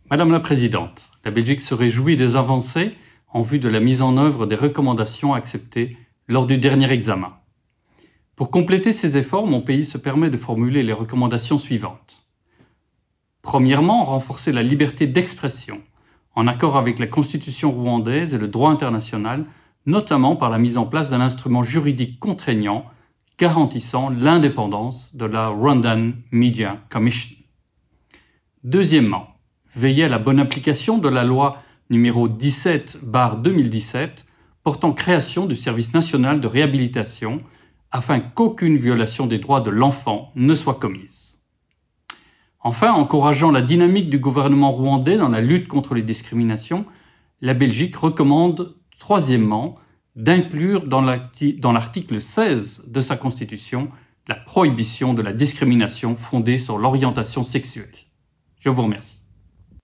Madame la Présidente, la Belgique se réjouit des avancées en vue de la mise en œuvre des recommandations acceptées lors du dernier examen. Pour compléter ces efforts, mon pays se permet de formuler les recommandations suivantes. Premièrement, renforcer la liberté d'expression, en accord avec la Constitution rwandaise et le droit international, notamment par la mise en place d'un instrument juridique contraignant garantissant l'indépendance de la Rwandan Media Commission. Deuxièmement, veiller à la bonne application de la loi numéro 17/2017 portant création du service national de réhabilitation afin qu'aucune violation des droits de l'enfant ne soit commise. Enfin, encourageant la dynamique du gouvernement rwandais dans la lutte contre les discriminations, la Belgique recommande, troisièmement, d'inclure dans l'article 16 de sa Constitution la prohibition de la discrimination fondée sur l'orientation sexuelle. Je vous remercie.